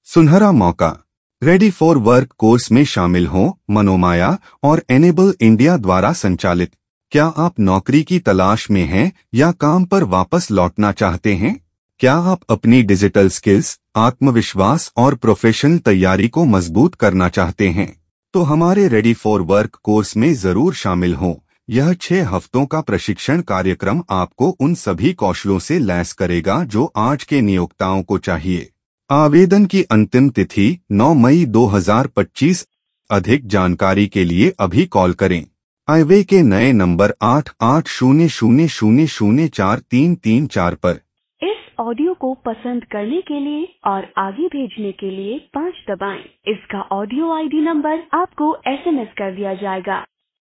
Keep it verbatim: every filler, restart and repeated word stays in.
सुनहरा मौका। Ready for work course में शामिल हों। मनोमाया और एनेबल इंडिया द्वारा संचालित। क्या आप नौकरी की तलाश में हैं या काम पर वापस लौटना चाहते हैं? क्या आप अपनी डिजिटल स्किल्स, आत्मविश्वास और प्रोफेशनल तैयारी को मजबूत करना चाहते हैं? तो हमारे रेडी फॉर वर्क कोर्स में जरूर शामिल हों। यह छह हफ्तों का प्रशिक्षण कार्यक्रम आपको उन सभी कौशलों से लैस करेगा जो आज के नियोक्ताओं को चाहिए। आवेदन की अंतिम तिथि नौ मई दो हज़ार पच्चीस। अधिक जानकारी के लिए अभी कॉल करें। आईवे के नए नंबर आठ आठ शून्य शून्य शून्य शून्य चार तीन तीन चार पर। इस ऑडियो को पसंद करने के लिए और आगे भेजने के लिए पाँच दबाएं। इसका ऑडियो आईडी नंबर आपको एसएमएस कर दिया जाएगा।